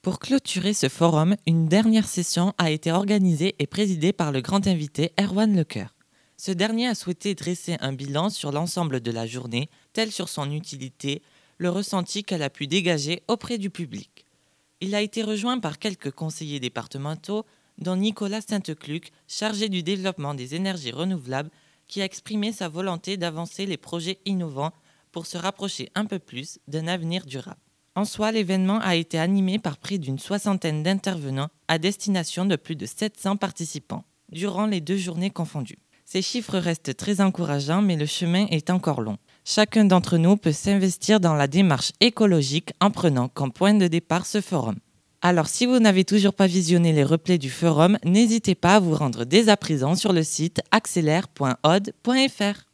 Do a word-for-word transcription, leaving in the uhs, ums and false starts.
Pour clôturer ce forum, une dernière session a été organisée et présidée par le grand invité Erwan Lecoeur. Ce dernier a souhaité dresser un bilan sur l'ensemble de la journée, tel sur son utilité, le ressenti qu'elle a pu dégager auprès du public. Il a été rejoint par quelques conseillers départementaux, dont Nicolas Sainte-Cluc, chargé du développement des énergies renouvelables, qui a exprimé sa volonté d'avancer les projets innovants pour se rapprocher un peu plus d'un avenir durable. En soi, l'événement a été animé par près d'une soixantaine d'intervenants à destination de plus de sept cents participants, durant les deux journées confondues. Ces chiffres restent très encourageants, mais le chemin est encore long. Chacun d'entre nous peut s'investir dans la démarche écologique en prenant comme point de départ ce forum. Alors si vous n'avez toujours pas visionné les replays du forum, n'hésitez pas à vous rendre dès à présent sur le site accélère point o d point f r.